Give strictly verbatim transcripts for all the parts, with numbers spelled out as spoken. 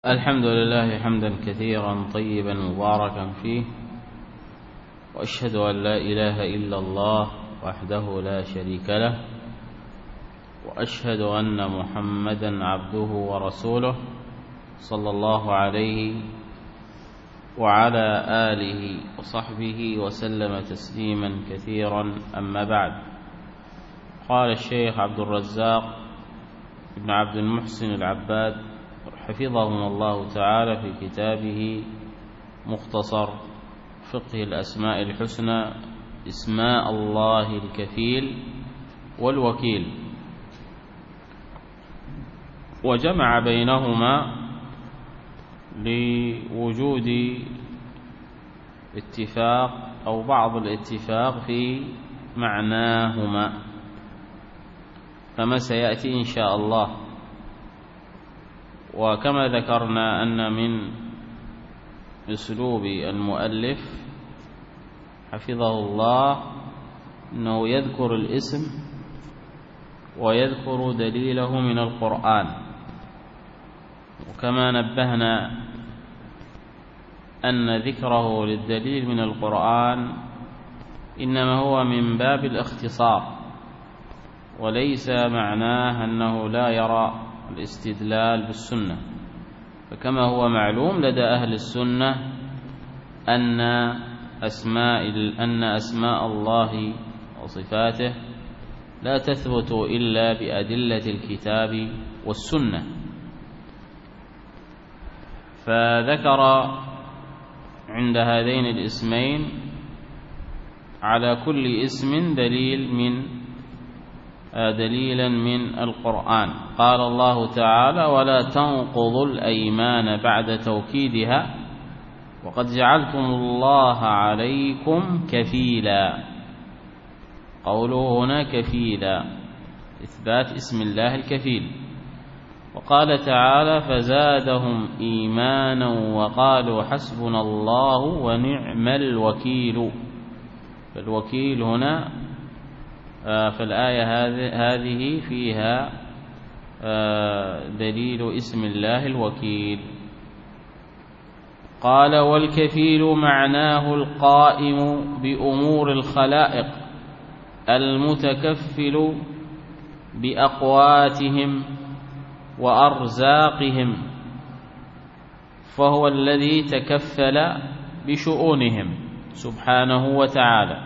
الحمد لله حمدا كثيرا طيبا مباركا فيه، وأشهد أن لا إله إلا الله وحده لا شريك له، وأشهد أن محمدا عبده ورسوله صلى الله عليه وعلى آله وصحبه وسلم تسليما كثيرا. أما بعد، قال الشيخ عبد الرزاق بن عبد المحسن العباد حفظهم الله تعالى في كتابه مختصر فقه الأسماء الحسنى اسماء الله الكفيل والوكيل، وجمع بينهما لوجود اتفاق أو بعض الاتفاق في معناهما، كما سيأتي إن شاء الله. وكما ذكرنا أن من أسلوب المؤلف حفظه الله أنه يذكر الاسم ويذكر دليله من القرآن، وكما نبهنا أن ذكره للدليل من القرآن إنما هو من باب الاختصار، وليس معناه أنه لا يرى الاستدلال بالسنة. فكما هو معلوم لدى أهل السنة أن أسماء أن أسماء الله وصفاته لا تثبت إلا بأدلة الكتاب والسنة. فذكر عند هذين الاسمين على كل اسم دليل من دليلا من القرآن. قال الله تعالى: ولا تنقضوا الأيمان بعد توكيدها وقد جعلتم الله عليكم كفيلا. قوله هنا كفيلا إثبات اسم الله الكفيل. وقال تعالى: فزادهم إيمانا وقالوا حسبنا الله ونعم الوكيل. فالوكيل هنا فالآية هذه فيها دليل اسم الله الوكيل. قال: والكفيل معناه القائم بأمور الخلائق المتكفل بأقواتهم وأرزاقهم، فهو الذي تكفل بشؤونهم سبحانه وتعالى.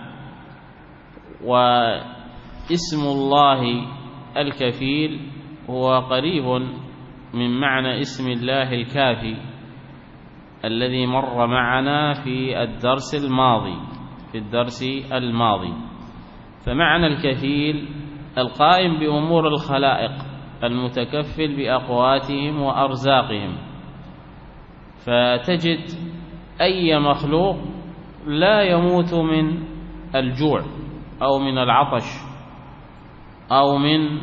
واسم الله الكفيل هو قريب من معنى اسم الله الكافي الذي مر معنا في الدرس الماضي في الدرس الماضي فمعنى الكفيل القائم بأمور الخلائق المتكفل بأقواتهم وأرزاقهم. فتجد أي مخلوق لا يموت من الجوع أو من العطش أو من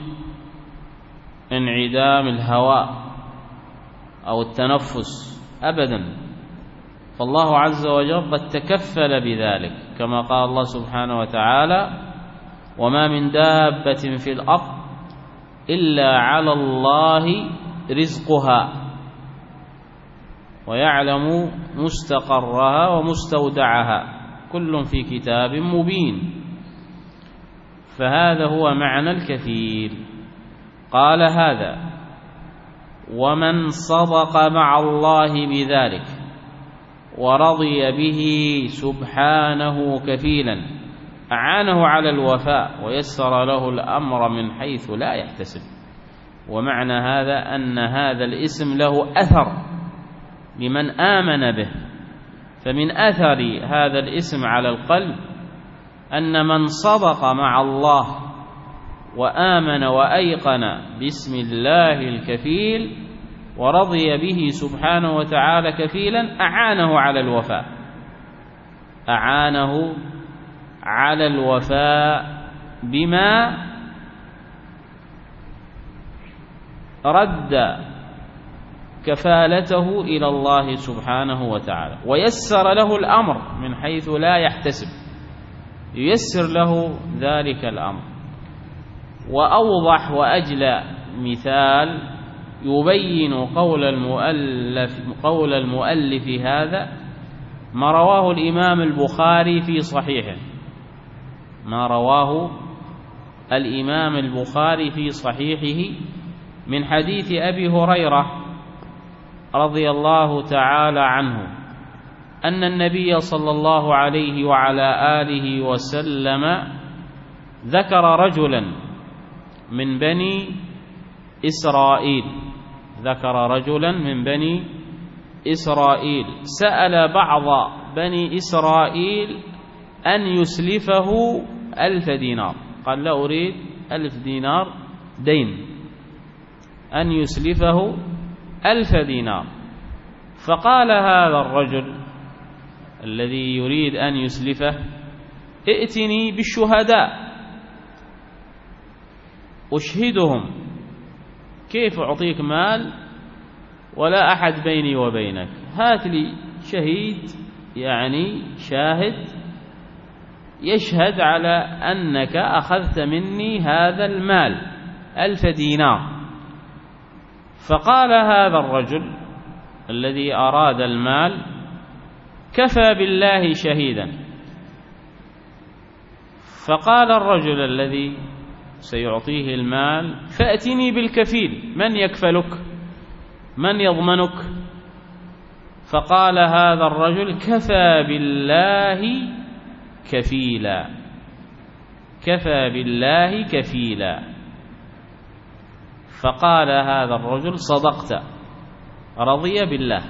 انعدام الهواء أو التنفس أبدا، فالله عز وجل قد تكفل بذلك، كما قال الله سبحانه وتعالى: وما من دابة في الأرض إلا على الله رزقها ويعلم مستقرها ومستودعها كل في كتاب مبين. فهذا هو معنى الكفيل. قال: هذا ومن صدق مع الله بذلك ورضي به سبحانه كفيلا أعانه على الوفاء ويسر له الأمر من حيث لا يحتسب. ومعنى هذا أن هذا الاسم له أثر لمن آمن به. فمن أثر هذا الاسم على القلب أن من صدق مع الله وآمن وأيقن باسم الله الكفيل ورضي به سبحانه وتعالى كفيلا أعانه على الوفاء أعانه على الوفاء بما رد كفالته إلى الله سبحانه وتعالى، ويسر له الأمر من حيث لا يحتسب، ييسر له ذلك الأمر. وأوضح وأجلى مثال يبين قول المؤلف, قول المؤلف هذا ما رواه الإمام البخاري في صحيحه، ما رواه الإمام البخاري في صحيحه من حديث أبي هريرة رضي الله تعالى عنه أن النبي صلى الله عليه وعلى آله وسلم ذكر رجلا من بني إسرائيل ذكر رجلا من بني إسرائيل سأل بعض بني إسرائيل أن يسلفه ألف دينار، قال لا أريد ألف دينار دين، أن يسلفه ألف دينار. فقال هذا الرجل الذي يريد أن يسلفه ائتني بالشهداء أشهدهم، كيف أعطيك مال ولا أحد بيني وبينك، هات لي شهيد يعني شاهد يشهد على أنك أخذت مني هذا المال ألف دينار. فقال هذا الرجل الذي أراد المال كفى بالله شهيدا. فقال الرجل الذي سيعطيه المال فأتني بالكفيل، من يكفلك، من يضمنك؟ فقال هذا الرجل كفى بالله كفيلا، كفى بالله كفيلا. فقال هذا الرجل صدقت، رضي بالله.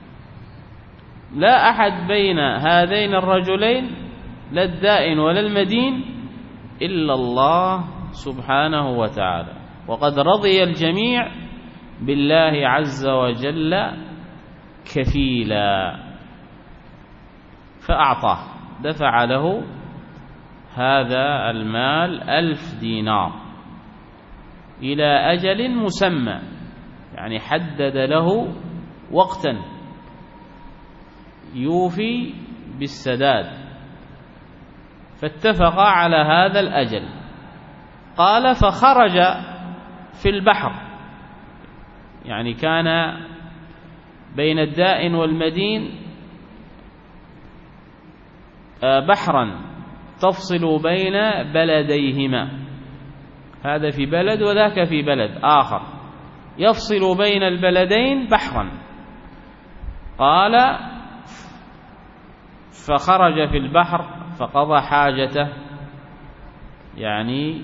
لا أحد بين هذين الرجلين لا الدائن ولا المدين إلا الله سبحانه وتعالى، وقد رضي الجميع بالله عز وجل كفيلا. فأعطاه، دفع له هذا المال ألف دينار إلى أجل مسمى، يعني حدد له وقتا يوفي بالسداد، فاتفق على هذا الأجل. قال فخرج في البحر، يعني كان بين الدائن والمدين بحرا تفصل بين بلديهما، هذا في بلد وذاك في بلد آخر، يفصل بين البلدين بحرا. قال فخرج في البحر فقضى حاجته، يعني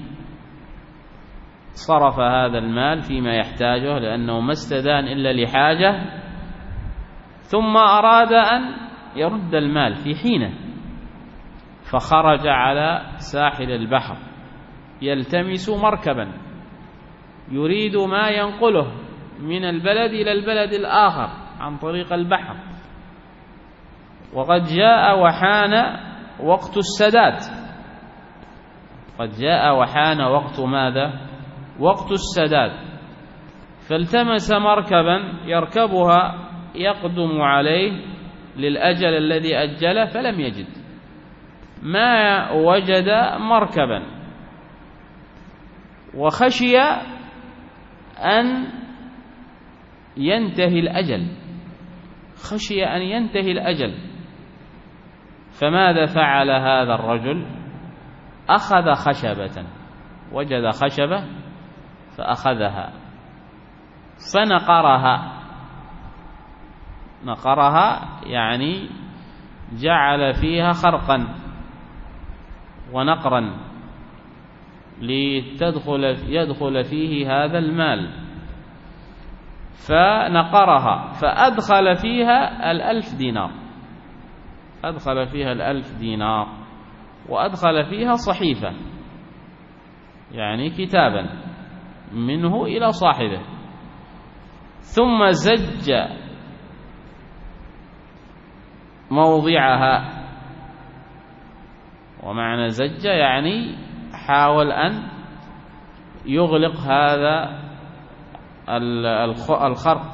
صرف هذا المال فيما يحتاجه لأنه ما استدان إلا لحاجة، ثم أراد أن يرد المال في حينه، فخرج على ساحل البحر يلتمس مركبا يريد ما ينقله من البلد إلى البلد الآخر عن طريق البحر، وقد جاء وحان وقت السداد، قد جاء وحان وقت ماذا؟ وقت السداد. فالتمس مركبا يركبها يقدم عليه للأجل الذي أجله، فلم يجد، ما وجد مركبا، وخشي أن ينتهي الأجل، خشي أن ينتهي الأجل. فماذا فعل هذا الرجل؟ أخذ خشبة، وجد خشبة فأخذها فنقرها، نقرها يعني جعل فيها خرقا ونقرا لتدخل يدخل فيه هذا المال، فنقرها فأدخل فيها الألف دينار، أدخل فيها الألف دينار، وأدخل فيها صحيفة يعني كتابا منه إلى صاحبه، ثم زج موضعها. ومعنى زج يعني حاول أن يغلق هذا الخرق،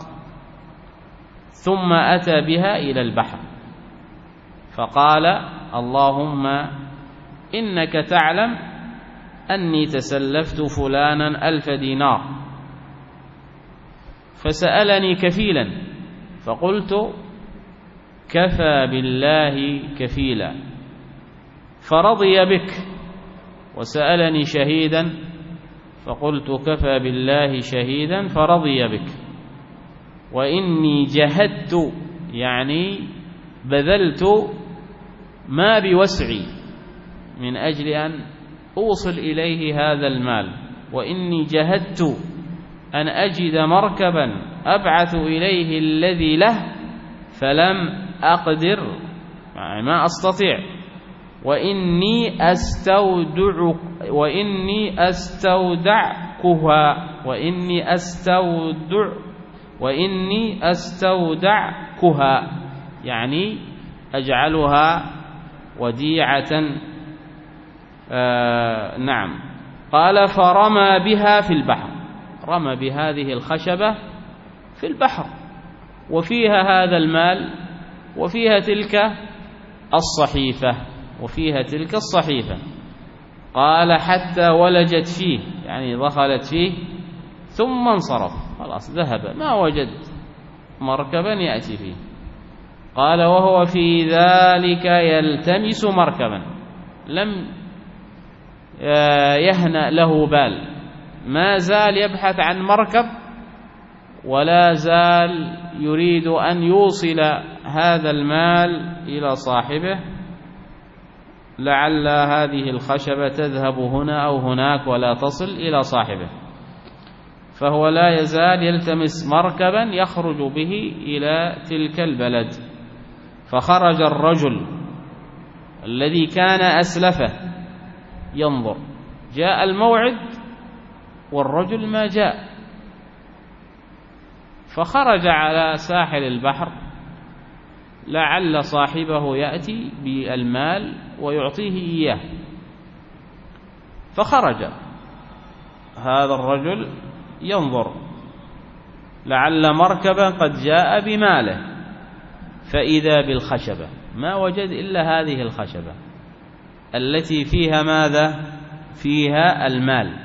ثم أتى بها إلى البحر فقال اللهم إنك تعلم أني تسلفت فلانا ألف دينار، فسألني كفيلا فقلت كفى بالله كفيلا، فرضي بك. وسألني شهيدا فقلت كفى بالله شهيدا، فرضي بك. وإني جهدت، يعني بذلت ما بوسعي من أجل أن أوصل إليه هذا المال، وإني جهدت أن أجد مركبا أبعث إليه الذي له فلم أقدر، يعني ما أستطيع. وإني أستودع وإني أستودعكها وإني أستودع وإني أستودعكها يعني أجعلها وديعة. آه نعم. قال فرمى بها في البحر، رمى بهذه الخشبة في البحر، وفيها هذا المال، وفيها تلك الصحيفة وفيها تلك الصحيفة. قال حتى ولجت فيه، يعني دخلت فيه، ثم انصرف، خلاص ذهب، ما وجد مركبا يأتي فيه. قال وهو في ذلك يلتمس مركبا، لم يهنأ له بال، ما زال يبحث عن مركب، ولا زال يريد أن يوصل هذا المال إلى صاحبه، لعل هذه الخشبة تذهب هنا أو هناك ولا تصل إلى صاحبه. فهو لا يزال يلتمس مركبا يخرج به إلى تلك البلد. فخرج الرجل الذي كان أسلفه ينظر، جاء الموعد والرجل ما جاء، فخرج على ساحل البحر لعل صاحبه يأتي بالمال ويعطيه إياه. فخرج هذا الرجل ينظر لعل مركبا قد جاء بماله، فإذا بالخشبة، ما وجد إلا هذه الخشبة التي فيها ماذا؟ فيها المال.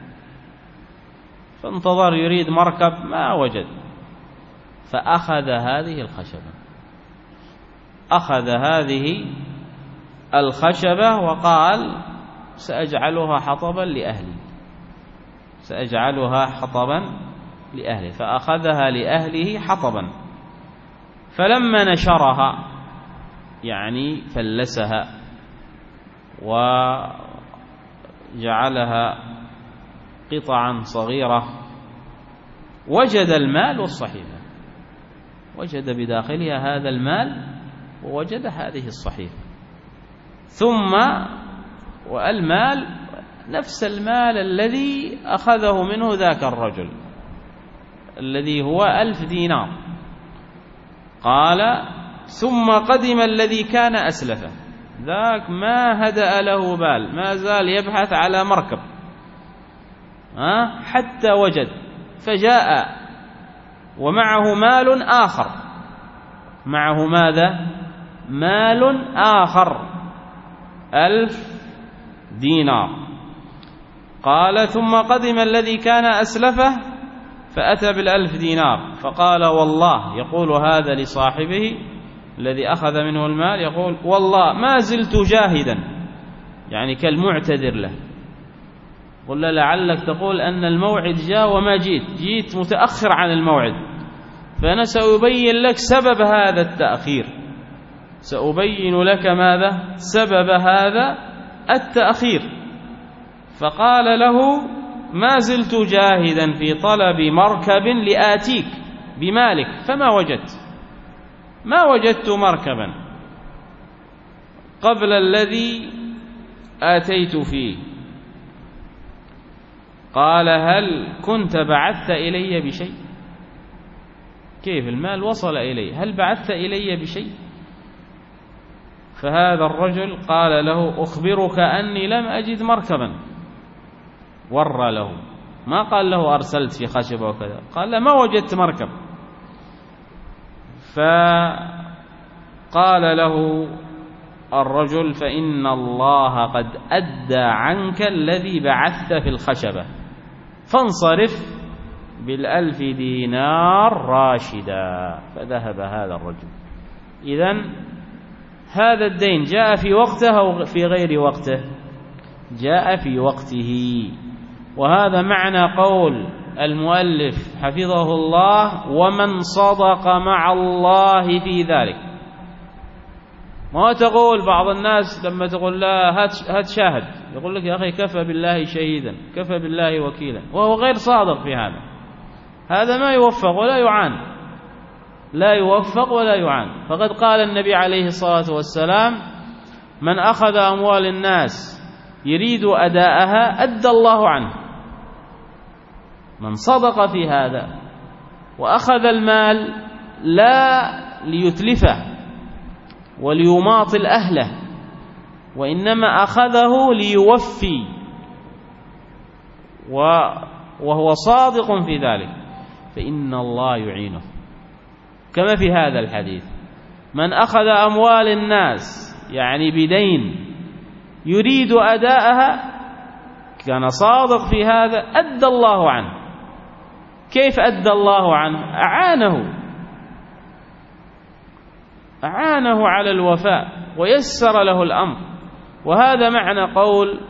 فانتظر يريد مركب ما وجد، فأخذ هذه الخشبة أخذ هذه الخشبة وقال سأجعلها حطبا لأهلي سأجعلها حطبا لأهلي فأخذها لأهله حطبا. فلما نشرها، يعني فلسها وجعلها قطعا صغيرة، وجد المال والصحيفة، وجد بداخلها هذا المال ووجد هذه الصحيفة. ثم والمال نفس المال الذي أخذه منه ذاك الرجل الذي هو ألف دينار. قال ثم قدم الذي كان أسلفه، ذاك ما هدأ له بال، ما زال يبحث على مركب حتى وجد، فجاء ومعه مال آخر، معه ماذا؟ مال آخر ألف دينار. قال ثم قدم الذي كان أسلفه فأتى بالألف دينار، فقال والله، يقول هذا لصاحبه الذي أخذ منه المال، يقول والله ما زلت جاهدا، يعني كالمعتذر له. قل له لعلك تقول أن الموعد جاء وما جيت، جيت متأخر عن الموعد، فأنا سأبين لك سبب هذا التأخير، سأبين لك ماذا؟ سبب هذا التأخير. فقال له ما زلت جاهدا في طلب مركب لآتيك بمالك فما وجدت ما وجدت مركبا قبل الذي آتيت فيه. قال هل كنت بعثت إلي بشيء؟ كيف المال وصل إلي؟ هل بعثت إلي بشيء؟ فهذا الرجل قال له أخبرك أني لم أجد مركبا، ورى له، ما قال له أرسلت في خشبة وكذا، قال له ما وجدت مركب. فقال له الرجل فإن الله قد أدى عنك الذي بعثت في الخشبة، فانصرف بالألف دينار راشدا، فذهب هذا الرجل. إذن هذا الدين جاء في وقته أو في غير وقته؟ جاء في وقته. وهذا معنى قول المؤلف حفظه الله: ومن صدق مع الله في ذلك. ما تقول بعض الناس لما تقول لا هات شاهد، يقول لك يا أخي كفى بالله شهيدا، كفى بالله وكيلا، وهو غير صادق في هذا. هذا ما يوفق ولا يعان، لا يوفق ولا يعان. فقد قال النبي عليه الصلاة والسلام: من أخذ أموال الناس يريد أداءها أدى الله عنه. من صدق في هذا وأخذ المال لا ليتلفه وليماطل أهله، وإنما أخذه ليوفي وهو صادق في ذلك، فإن الله يعينه. كما في هذا الحديث: من أخذ أموال الناس يعني بدين يريد أداءها كان صادق في هذا أدى الله عنه. كيف أدى الله عنه؟ أعانه أعانه على الوفاء ويسر له الأمر. وهذا معنى قول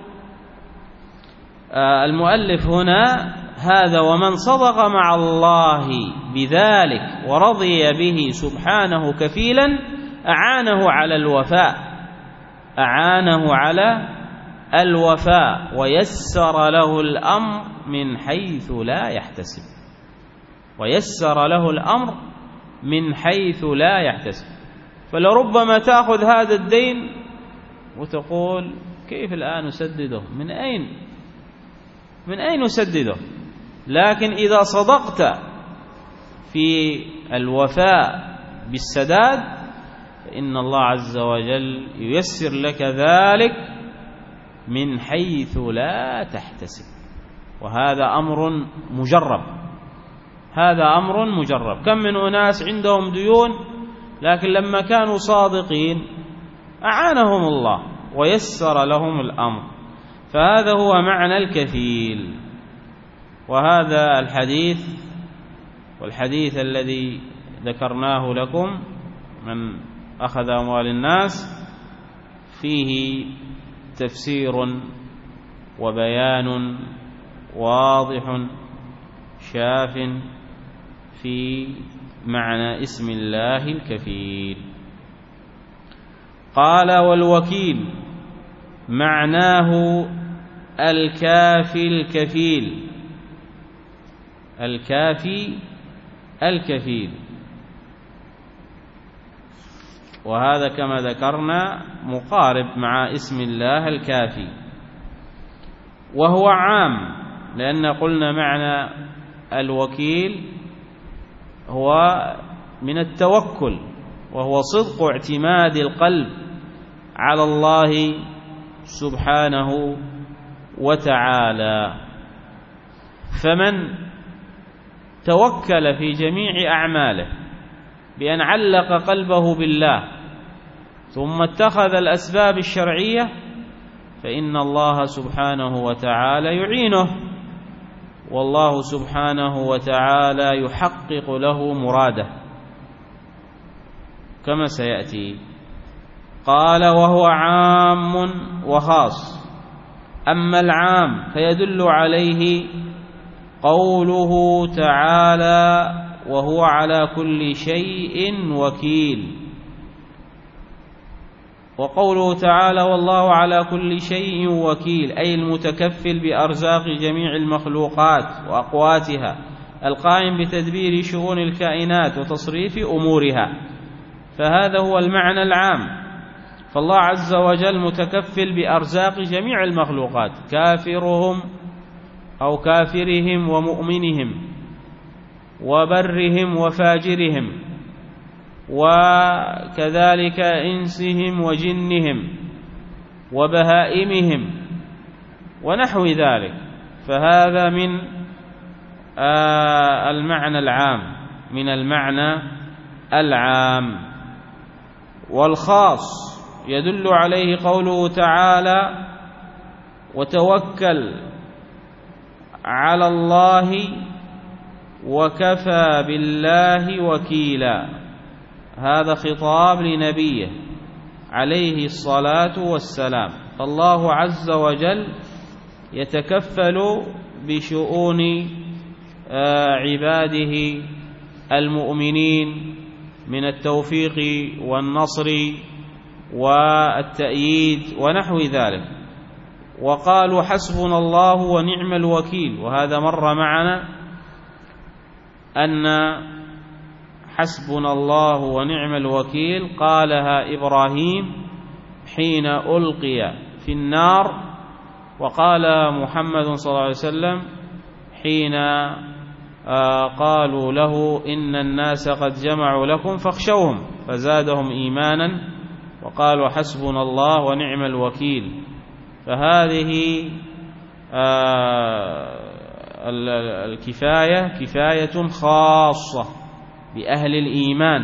المؤلف هنا: هذا ومن صدق مع الله بذلك ورضي به سبحانه كفيلا أعانه على الوفاء أعانه على الوفاء ويسر له الأمر من حيث لا يحتسب ويسر له الأمر من حيث لا يحتسب. فلربما تأخذ هذا الدين وتقول: كيف الآن أسدده؟ من أين من أين أسدده؟ لكن إذا صدقت في الوفاء بالسداد فإن الله عز وجل ييسر لك ذلك من حيث لا تحتسب. وهذا أمر مجرب هذا أمر مجرب. كم من أناس عندهم ديون لكن لما كانوا صادقين أعانهم الله ويسر لهم الأمر. فهذا هو معنى الكفيل. وهذا الحديث والحديث الذي ذكرناه لكم من أخذ أموال الناس فيه تفسير وبيان واضح شاف في معنى اسم الله الكفيل. قال: والوكيل معناه الكافي الكفيل الكافي الكفيل. وهذا كما ذكرنا مقارب مع اسم الله الكافي، وهو عام لأن قلنا معنى الوكيل هو من التوكل، وهو صدق اعتماد القلب على الله سبحانه وتعالى. فمن توكل في جميع أعماله بأن علق قلبه بالله ثم اتخذ الأسباب الشرعية فإن الله سبحانه وتعالى يعينه، والله سبحانه وتعالى يحقق له مراده كما سيأتي. قال: وهو عام وخاص. أما العام فيدل عليه قوله تعالى: وهو على كل شيء وكيل. وقوله تعالى: والله على كل شيء وكيل، أي المتكفل بأرزاق جميع المخلوقات وأقواتها، القائم بتدبير شؤون الكائنات وتصريف أمورها. فهذا هو المعنى العام. فالله عز وجل متكفل بأرزاق جميع المخلوقات، كافرهم أو كافرهم ومؤمنهم وبرهم وفاجرهم، وكذلك إنسهم وجنهم وبهائمهم ونحو ذلك. فهذا من آه المعنى العام من المعنى العام. والخاص يدل عليه قوله تعالى: وتوكل على الله وكفى بالله وكيلا. هذا خطاب لنبيه عليه الصلاة والسلام. فالله عز وجل يتكفل بشؤون عباده المؤمنين من التوفيق والنصر والتأييد ونحو ذلك. وقالوا حسبنا الله ونعم الوكيل، وهذا مر معنا أن حسبنا الله ونعم الوكيل قالها إبراهيم حين ألقي في النار، وقال محمد صلى الله عليه وسلم حين قالوا له إن الناس قد جمعوا لكم فاخشوهم فزادهم إيمانا وقالوا حسبنا الله ونعم الوكيل. فهذه الكفاية كفاية خاصة بأهل الإيمان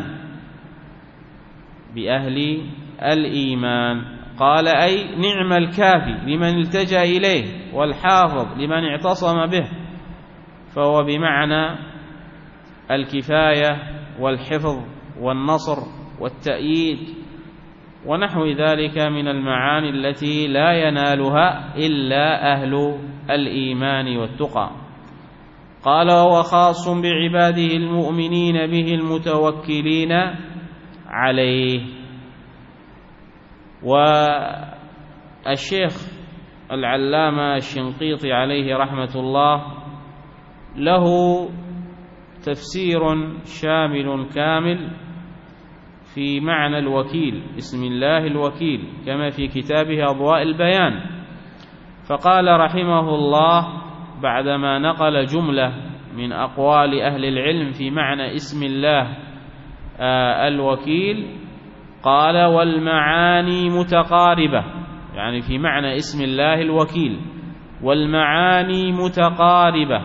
بأهل الإيمان. قال أي نعم الكافي لمن التجأ إليه والحافظ لمن اعتصم به، فهو بمعنى الكفاية والحفظ والنصر والتأييد ونحو ذلك من المعاني التي لا ينالها إلا أهل الإيمان والتقى. قال وهو خاص بعباده المؤمنين به المتوكلين عليه. والشيخ العلامة الشنقيطي عليه رحمة الله له تفسير شامل كامل في معنى الوكيل، اسم الله الوكيل، كما في كتابه أضواء البيان. فقال رحمه الله بعدما نقل جملة من أقوال أهل العلم في معنى اسم الله الوكيل، قال والمعاني متقاربة، يعني في معنى اسم الله الوكيل والمعاني متقاربة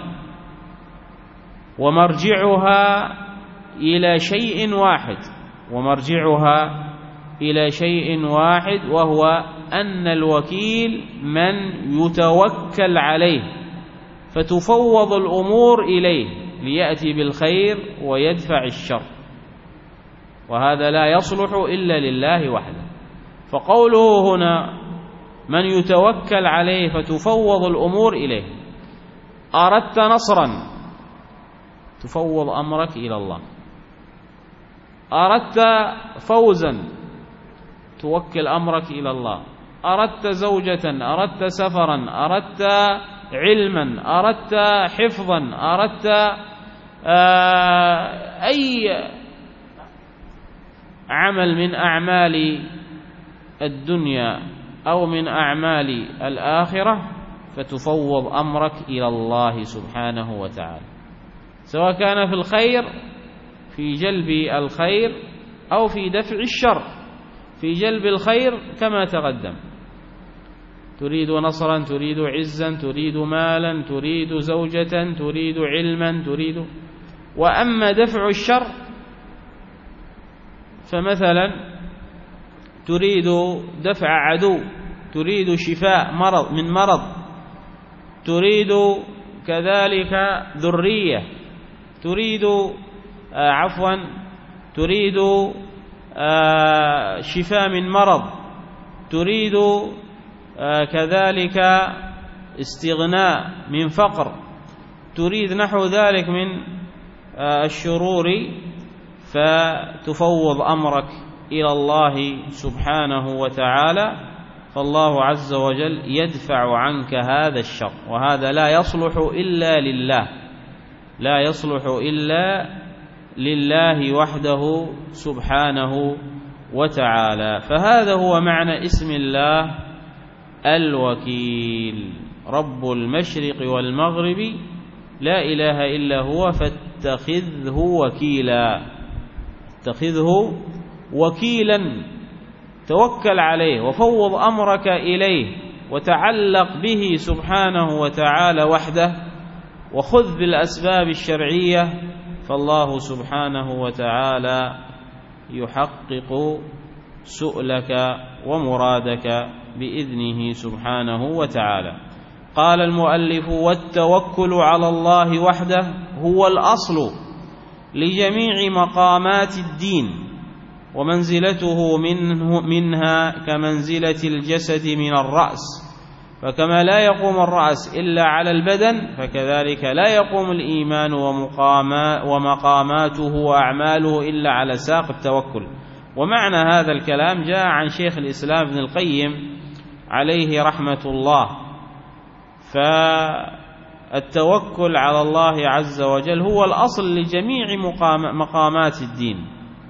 ومرجعها إلى شيء واحد ومرجعها إلى شيء واحد وهو أن الوكيل من يتوكل عليه فتفوض الأمور إليه ليأتي بالخير ويدفع الشر، وهذا لا يصلح إلا لله وحده. فقوله هنا من يتوكل عليه فتفوض الأمور إليه، أردت نصرا تفوض أمرك إلى الله، أردت فوزا توكل أمرك إلى الله، أردت زوجة، أردت سفرا، أردت علما، أردت حفظا، أردت أي عمل من أعمال الدنيا أو من أعمال الآخرة فتفوض أمرك إلى الله سبحانه وتعالى، سواء كان في الخير في جلب الخير أو في دفع الشر. في جلب الخير كما تقدم، تريد نصرا، تريد عزا، تريد مالا، تريد زوجة، تريد علما، تريد. وأما دفع الشر فمثلا تريد دفع عدو، تريد شفاء مرض من مرض، تريد كذلك ذرية، تريد آه عفوا تريد آه شفاء من مرض، تريد آه كذلك استغناء من فقر، تريد نحو ذلك من آه الشرور، فتفوض أمرك إلى الله سبحانه وتعالى، فالله عز وجل يدفع عنك هذا الشر، وهذا لا يصلح إلا لله، لا يصلح إلا لله وحده سبحانه وتعالى. فهذا هو معنى اسم الله الوكيل، رب المشرق والمغرب لا إله إلا هو فاتخذه وكيلا، اتخذه وكيلا، توكل عليه وفوض أمرك إليه وتعلق به سبحانه وتعالى وحده، وخذ بالأسباب الشرعية، فالله سبحانه وتعالى يحقق سؤلك ومرادك بإذنه سبحانه وتعالى. قال المؤلف: والتوكل على الله وحده هو الأصل لجميع مقامات الدين، ومنزلته منه منها كمنزلة الجسد من الرأس، فكما لا يقوم الرأس إلا على البدن، فكذلك لا يقوم الإيمان ومقاماته وأعماله إلا على ساق التوكل. ومعنى هذا الكلام جاء عن شيخ الإسلام ابن القيم عليه رحمة الله. فالتوكل على الله عز وجل هو الأصل لجميع مقامات الدين،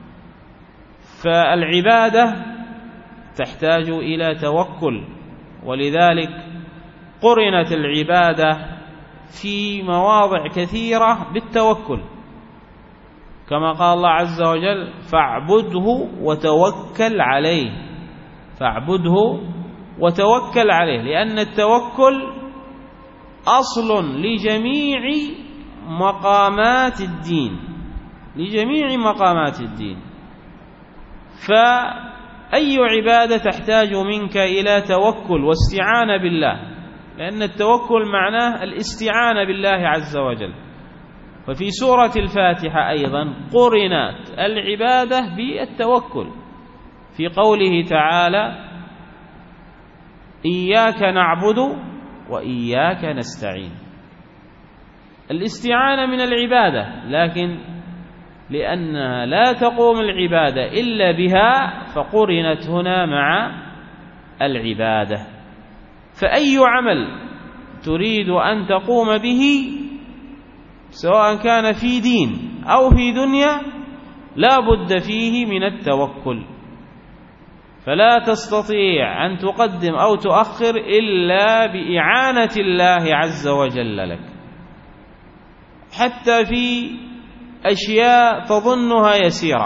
فالعبادة تحتاج إلى توكل، ولذلك قرنت العبادة في مواضع كثيرة بالتوكل، كما قال الله عز وجل: فاعبده وتوكل عليه. فاعبده وتوكل عليه، لأن التوكل أصل لجميع مقامات الدين، لجميع مقامات الدين. فأي عبادة تحتاج منك إلى توكل واستعانة بالله، لأن التوكل معناه الاستعانة بالله عز وجل. ففي سورة الفاتحة أيضا قرنت العبادة بالتوكل، في قوله تعالى: إياك نعبد وإياك نستعين. الاستعانة من العبادة، لكن لأنها لا تقوم العبادة إلا بها فقرنت هنا مع العبادة. فأي عمل تريد أن تقوم به سواء كان في دين أو في دنيا لا بد فيه من التوكل، فلا تستطيع أن تقدم أو تؤخر إلا بإعانة الله عز وجل لك، حتى في أشياء تظنها يسيرة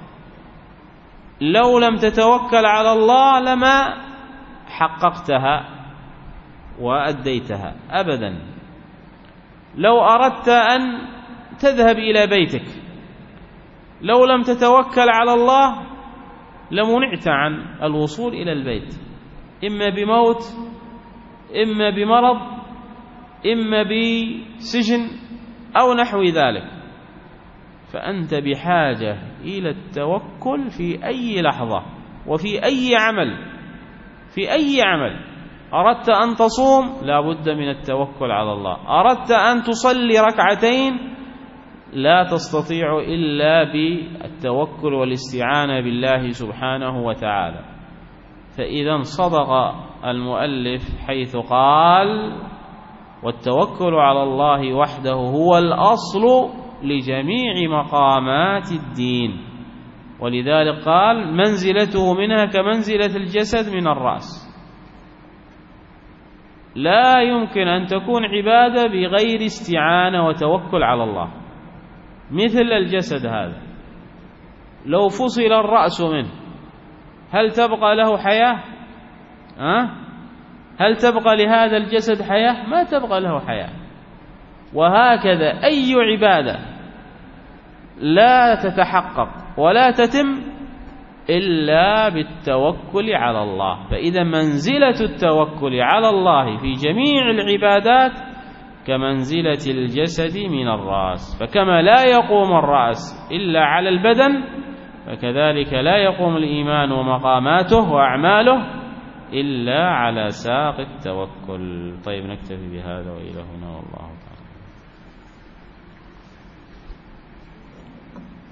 لو لم تتوكل على الله لما حققتها وأديتها أبدا. لو أردت أن تذهب إلى بيتك لو لم تتوكل على الله لمنعت عن الوصول إلى البيت، إما بموت، إما بمرض، إما بسجن أو نحو ذلك. فأنت بحاجة إلى التوكل في أي لحظة وفي أي عمل. في أي عمل أردت أن تصوم لا بد من التوكل على الله، أردت أن تصلي ركعتين لا تستطيع إلا بالتوكل والاستعانة بالله سبحانه وتعالى. فإذا صدق المؤلف حيث قال: والتوكل على الله وحده هو الأصل لجميع مقامات الدين، ولذلك قال: منزلته منها كمنزلة الجسد من الرأس. لا يمكن أن تكون عبادة بغير استعانة وتوكل على الله. مثل الجسد هذا لو فصل الرأس منه هل تبقى له حياة؟ أه؟ هل تبقى لهذا الجسد حياة؟ ما تبقى له حياة. وهكذا أي عبادة لا تتحقق ولا تتم إلا بالتوكل على الله. فإذا منزلة التوكل على الله في جميع العبادات كمنزلة الجسد من الرأس، فكما لا يقوم الرأس إلا على البدن فكذلك لا يقوم الإيمان ومقاماته وأعماله إلا على ساق التوكل. طيب، نكتفي بهذا وإلى هنا والله تعالى.